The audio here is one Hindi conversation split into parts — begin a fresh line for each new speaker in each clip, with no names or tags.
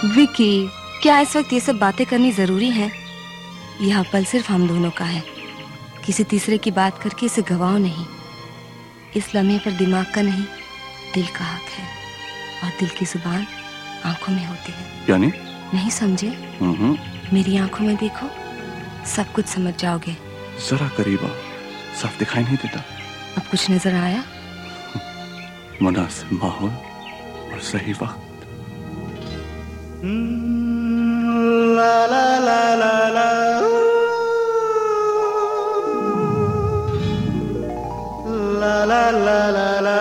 विकी, क्या इस वक्त ये सब बातें करनी जरूरी है? यह पल सिर्फ हम दोनों का है। किसी तीसरे की बात करके इसे गवाओ नहीं। इस लम्हे पर दिमाग का नहीं, दिल का हक है। और दिल की जुबान आंखों में होती है।
यानी?
नहीं समझे? मेरी आंखों में देखो, सब कुछ समझ जाओगे।
जरा करीब आओ, साफ दिखाई नहीं देता।
अब कुछ नजर आया?
मुनासिब माहौल और सही वक्त।
ला ला ला ला ला ला ला ला ला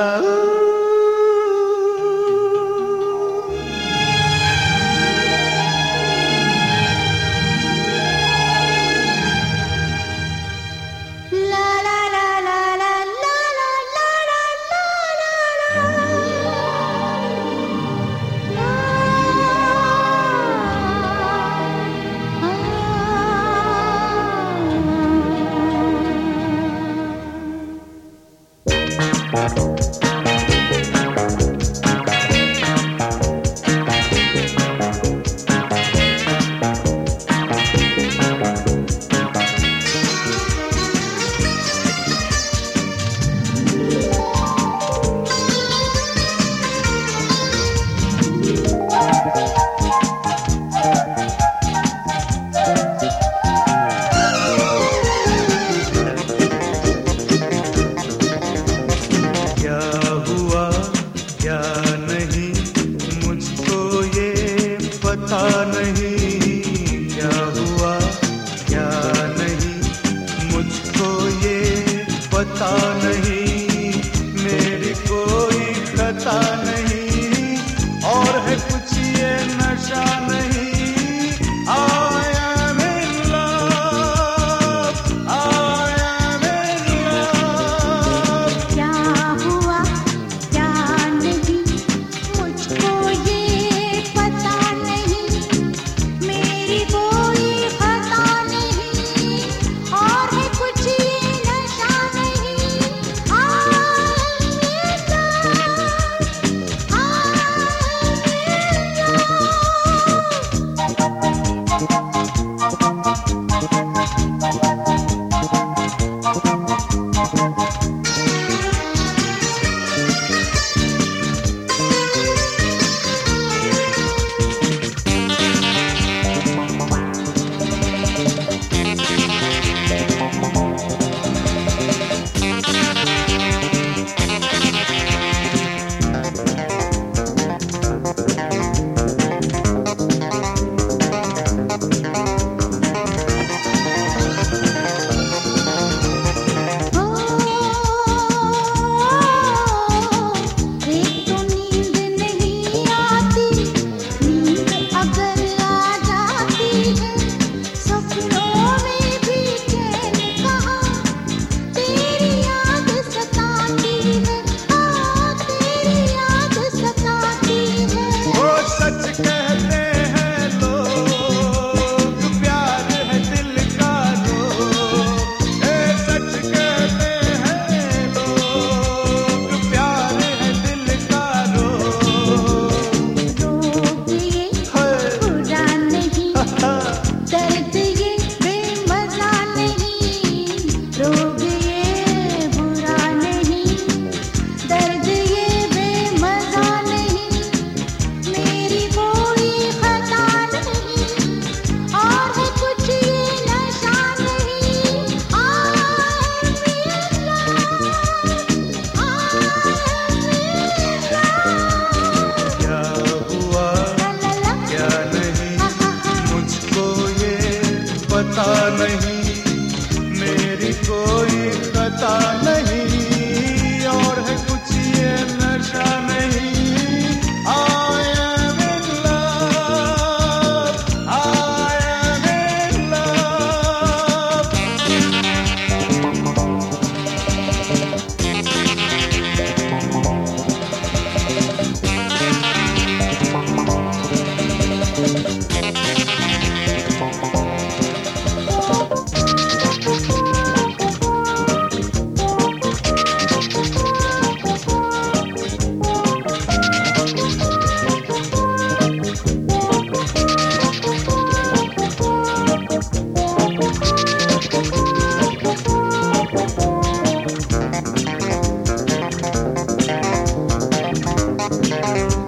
la